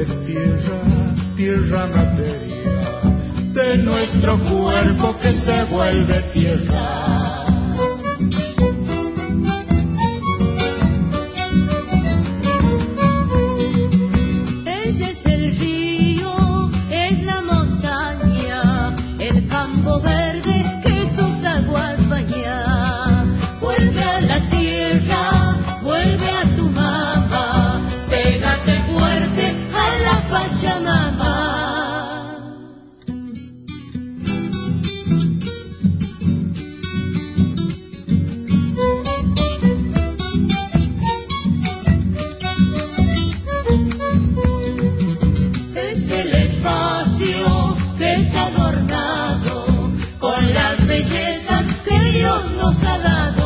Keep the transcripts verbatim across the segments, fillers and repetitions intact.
de tierra, tierra materia, de nuestro cuerpo que se vuelve tierra. Ese es el río, es la montaña, el campo verde que sus aguas baña. Vuelve a la tierra, vuelve a tu mamá, pégate fuerte a la Pachamama. Es el espacio que está adornado con las bellezas que Dios nos ha dado.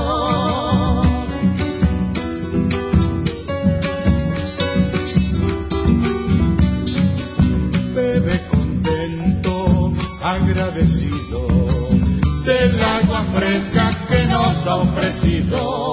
Bebe contento, agradecido del agua fresca que nos ha ofrecido.